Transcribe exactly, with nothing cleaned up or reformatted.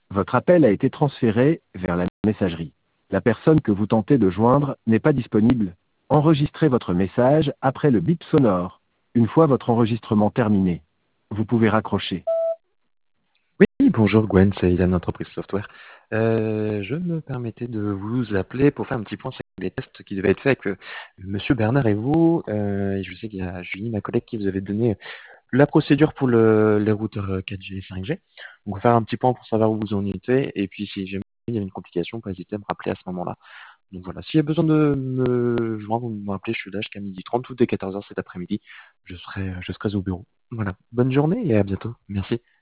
Votre appel a été transféré vers la messagerie. La personne que vous tentez de joindre n'est pas disponible. Enregistrez votre message après le bip sonore. Une fois votre enregistrement terminé, vous pouvez raccrocher. Oui, bonjour Gwen, c'est Ilan Entreprise Software. Euh, je me permettais de vous appeler pour faire un petit point sur les tests qui devaient être faits avec euh, Monsieur Bernard et vous. Euh, et je sais qu'il y a Julie, ma collègue, qui vous avait donné la procédure pour le, les routeurs euh, quatre G et cinq G. Donc on va faire un petit point pour savoir où vous en étiez. Et puis si jamais il y a une complication, pas hésiter à me rappeler à ce moment-là. Donc voilà, s'il y a besoin de me joindre ou de m'appeler, je suis là jusqu'à midi trente ou dès quatorze heures cet après-midi. Je serai, je serai au bureau. Voilà, bonne journée et à bientôt. Merci.